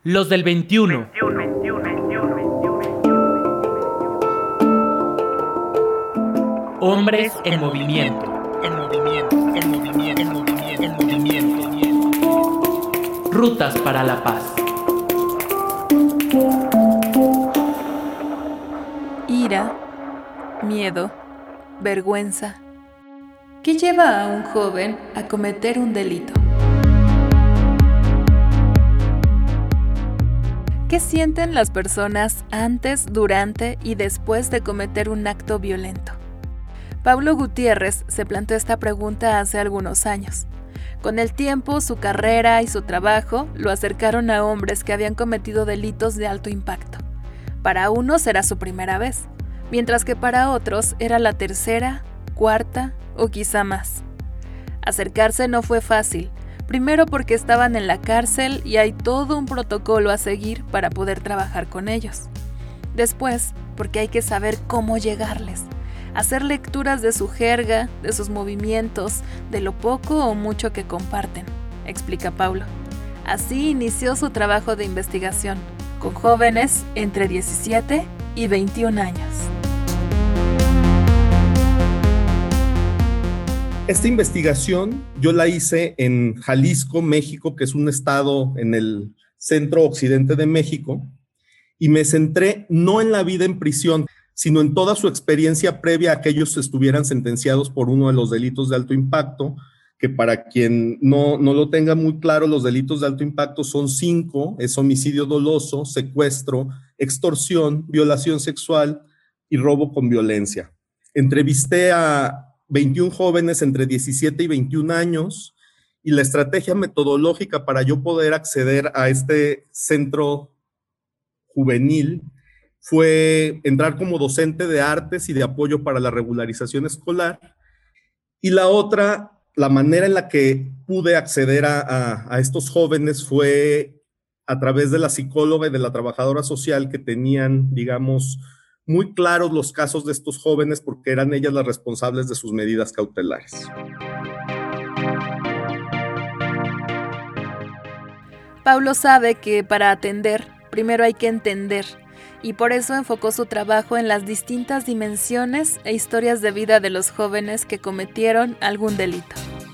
Los del 21. Hombres en movimiento. Rutas para la paz. Ira, miedo, vergüenza. ¿Qué lleva a un joven a cometer un delito? ¿Qué sienten las personas antes, durante y después de cometer un acto violento? Pablo Gutiérrez se planteó esta pregunta hace algunos años. Con el tiempo, su carrera y su trabajo lo acercaron a hombres que habían cometido delitos de alto impacto. Para unos era su primera vez, mientras que para otros era la tercera, cuarta o quizá más. Acercarse no fue fácil, primero porque estaban en la cárcel y hay todo un protocolo a seguir para poder trabajar con ellos. Después, porque hay que saber cómo llegarles, hacer lecturas de su jerga, de sus movimientos, de lo poco o mucho que comparten, explica Paulo. Así inició su trabajo de investigación, con jóvenes entre 17 y 21 años. Esta investigación yo la hice en Jalisco, México, que es un estado en el centro occidente de México, y me centré no en la vida en prisión, sino en toda su experiencia previa a que ellos estuvieran sentenciados por uno de los delitos de alto impacto, que para quien no lo tenga muy claro, los delitos de alto impacto son 5, es homicidio doloso, secuestro, extorsión, violación sexual y robo con violencia. Entrevisté a 21 jóvenes entre 17 y 21 años, y la estrategia metodológica para yo poder acceder a este centro juvenil fue entrar como docente de artes y de apoyo para la regularización escolar. Y la otra, la manera en la que pude acceder a estos jóvenes fue a través de la psicóloga y de la trabajadora social que tenían, digamos, muy claros los casos de estos jóvenes porque eran ellas las responsables de sus medidas cautelares. Paulo sabe que para atender, primero hay que entender, y por eso enfocó su trabajo en las distintas dimensiones e historias de vida de los jóvenes que cometieron algún delito.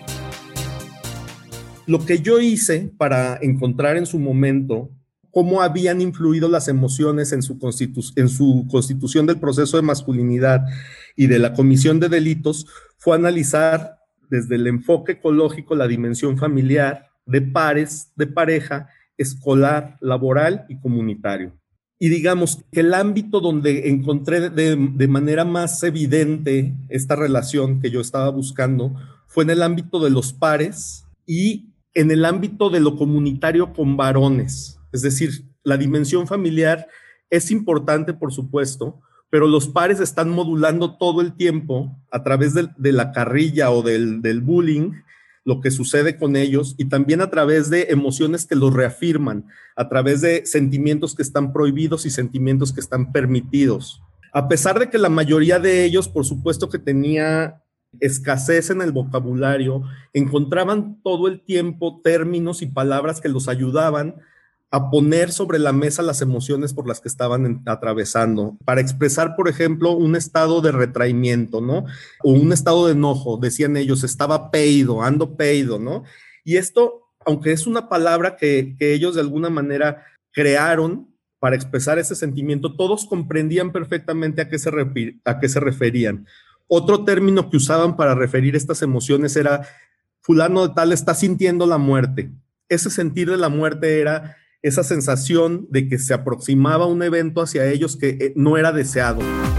Lo que yo hice para encontrar en su momento cómo habían influido las emociones en su constitución del proceso de masculinidad y de la comisión de delitos fue analizar desde el enfoque ecológico la dimensión familiar, de pares, de pareja, escolar, laboral y comunitario. Y digamos que el ámbito donde encontré de manera más evidente esta relación que yo estaba buscando fue en el ámbito de los pares y en el ámbito de lo comunitario con varones. Es decir, la dimensión familiar es importante, por supuesto, pero los pares están modulando todo el tiempo a través de la carrilla o del bullying, lo que sucede con ellos, y también a través de emociones que los reafirman, a través de sentimientos que están prohibidos y sentimientos que están permitidos. A pesar de que la mayoría de ellos, por supuesto que tenía escasez en el vocabulario, encontraban todo el tiempo términos y palabras que los ayudaban a poner sobre la mesa las emociones por las que estaban atravesando, para expresar, por ejemplo, un estado de retraimiento, ¿no? O un estado de enojo, decían ellos, estaba peído, ando peído, ¿no? Y esto, aunque es una palabra que ellos de alguna manera crearon para expresar ese sentimiento, todos comprendían perfectamente a qué se referían. Otro término que usaban para referir estas emociones era, fulano de tal está sintiendo la muerte. Ese sentir de la muerte era esa sensación de que se aproximaba un evento hacia ellos que no era deseado.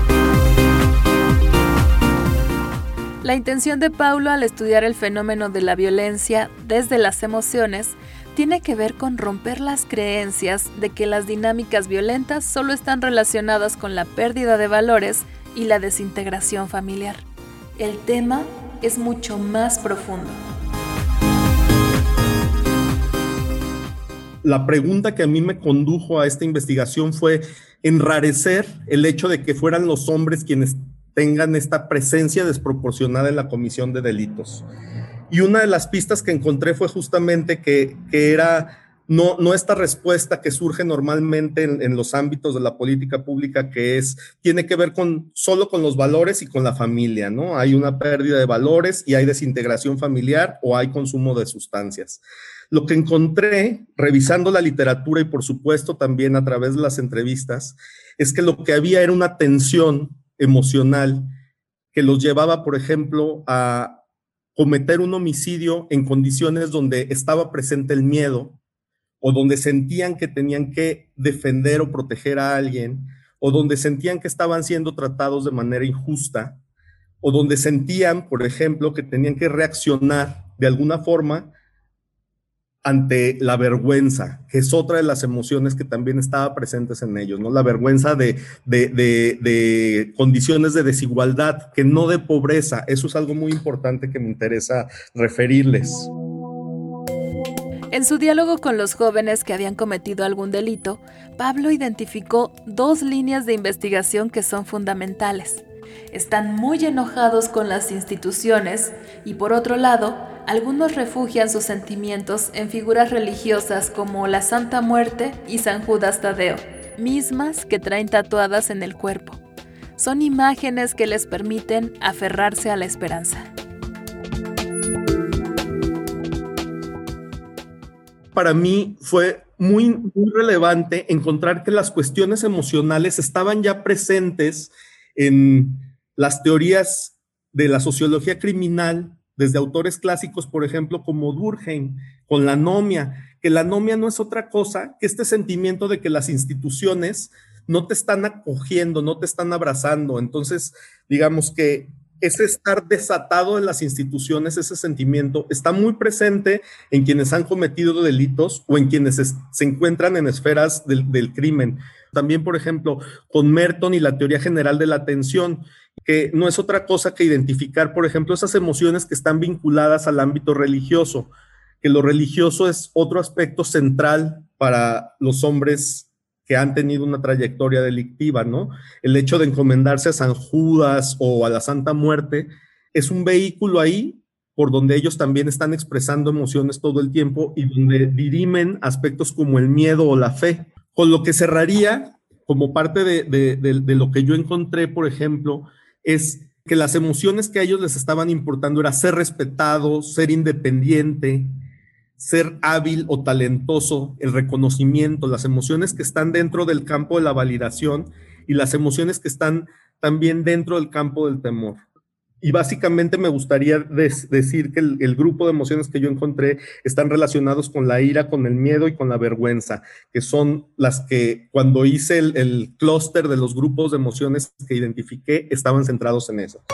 La intención de Paulo al estudiar el fenómeno de la violencia desde las emociones tiene que ver con romper las creencias de que las dinámicas violentas solo están relacionadas con la pérdida de valores y la desintegración familiar. El tema es mucho más profundo. La pregunta que a mí me condujo a esta investigación fue enrarecer el hecho de que fueran los hombres quienes tengan esta presencia desproporcionada en la comisión de delitos. Y una de las pistas que encontré fue justamente que era no esta respuesta que surge normalmente en los ámbitos de la política pública, que tiene que ver solo con los valores y con la familia, ¿no? Hay una pérdida de valores y hay desintegración familiar o hay consumo de sustancias. Lo que encontré, revisando la literatura y por supuesto también a través de las entrevistas, es que lo que había era una tensión emocional que los llevaba, por ejemplo, a cometer un homicidio en condiciones donde estaba presente el miedo, o donde sentían que tenían que defender o proteger a alguien, o donde sentían que estaban siendo tratados de manera injusta, o donde sentían, por ejemplo, que tenían que reaccionar de alguna forma ante la vergüenza, que es otra de las emociones que también estaba presentes en ellos, ¿no? La vergüenza de condiciones de desigualdad, que no de pobreza. Eso es algo muy importante que me interesa referirles. En su diálogo con los jóvenes que habían cometido algún delito, Pablo identificó 2 líneas de investigación que son fundamentales. Están muy enojados con las instituciones y, por otro lado, algunos refugian sus sentimientos en figuras religiosas como la Santa Muerte y San Judas Tadeo, mismas que traen tatuadas en el cuerpo. Son imágenes que les permiten aferrarse a la esperanza. Para mí fue muy relevante encontrar que las cuestiones emocionales estaban ya presentes en las teorías de la sociología criminal, desde autores clásicos, por ejemplo, como Durkheim, con la anomia, que la anomia no es otra cosa que este sentimiento de que las instituciones no te están acogiendo, no te están abrazando. Entonces, digamos que ese estar desatado en las instituciones, ese sentimiento, está muy presente en quienes han cometido delitos o en quienes se encuentran en esferas del crimen. También, por ejemplo, con Merton y la teoría general de la atención, que no es otra cosa que identificar, por ejemplo, esas emociones que están vinculadas al ámbito religioso, que lo religioso es otro aspecto central para los hombres que han tenido una trayectoria delictiva, ¿no? El hecho de encomendarse a San Judas o a la Santa Muerte es un vehículo ahí por donde ellos también están expresando emociones todo el tiempo y donde dirimen aspectos como el miedo o la fe. Con lo que cerraría, como parte de lo que yo encontré, por ejemplo, es que las emociones que a ellos les estaban importando era ser respetado, ser independiente, ser hábil o talentoso, el reconocimiento, las emociones que están dentro del campo de la validación y las emociones que están también dentro del campo del temor. Y básicamente me gustaría decir que el grupo de emociones que yo encontré están relacionados con la ira, con el miedo y con la vergüenza, que son las que cuando hice el clúster de los grupos de emociones que identifiqué, estaban centrados en eso.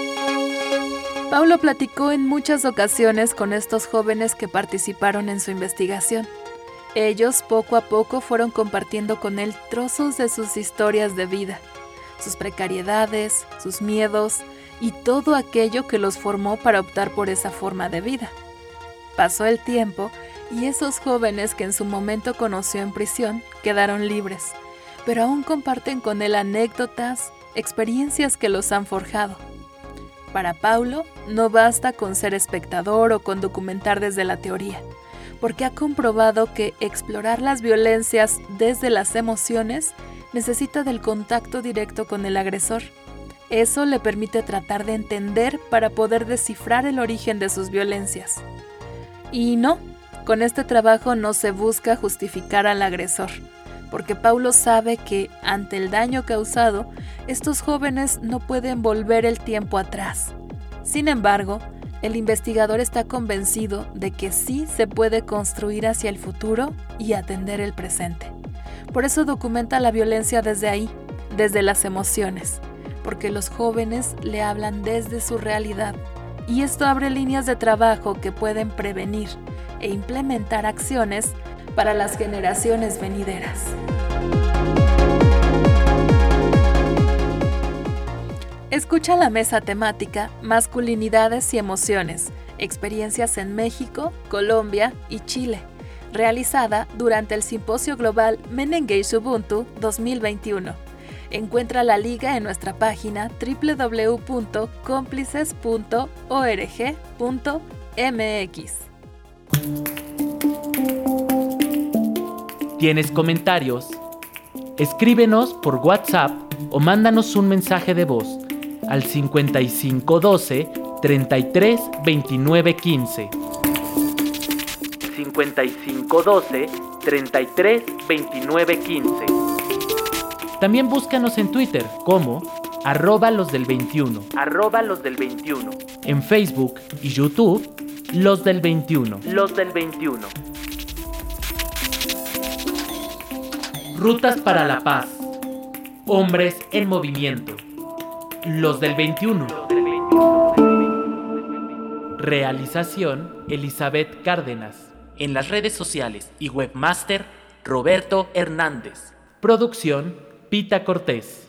Pablo platicó en muchas ocasiones con estos jóvenes que participaron en su investigación. Ellos poco a poco fueron compartiendo con él trozos de sus historias de vida, sus precariedades, sus miedos y todo aquello que los formó para optar por esa forma de vida. Pasó el tiempo y esos jóvenes que en su momento conoció en prisión quedaron libres, pero aún comparten con él anécdotas, experiencias que los han forjado. Para Paulo, no basta con ser espectador o con documentar desde la teoría, porque ha comprobado que explorar las violencias desde las emociones necesita del contacto directo con el agresor. Eso le permite tratar de entender para poder descifrar el origen de sus violencias. Y no, con este trabajo no se busca justificar al agresor, porque Paulo sabe que, ante el daño causado, estos jóvenes no pueden volver el tiempo atrás. Sin embargo, el investigador está convencido de que sí se puede construir hacia el futuro y atender el presente. Por eso documenta la violencia desde ahí, desde las emociones, porque los jóvenes le hablan desde su realidad, y esto abre líneas de trabajo que pueden prevenir e implementar acciones para las generaciones venideras. Escucha la mesa temática Masculinidades y Emociones, experiencias en México, Colombia y Chile, realizada durante el Simposio Global Menengues Ubuntu 2021. Encuentra la liga en nuestra página www.complices.org.mx. ¿Tienes comentarios? Escríbenos por WhatsApp o mándanos un mensaje de voz al 5512 33 29 15. 5512 33 29 15. También búscanos en Twitter como @losdel21. En Facebook y YouTube, Los del 21. Rutas para la Paz. Hombres en movimiento. Los del 21. Realización Elizabeth Cárdenas. En las redes sociales y webmaster Roberto Hernández. Producción Pita Cortés.